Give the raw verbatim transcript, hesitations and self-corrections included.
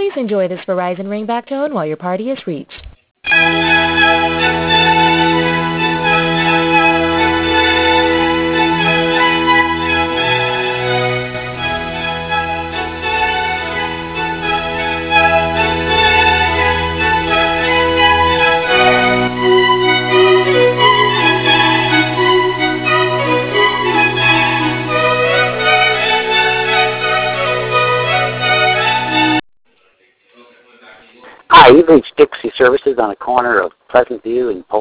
Please enjoy this Verizon ringback tone while your party is reached. Hi, you've reached Dixie Services on the corner of Pleasant View and Pol-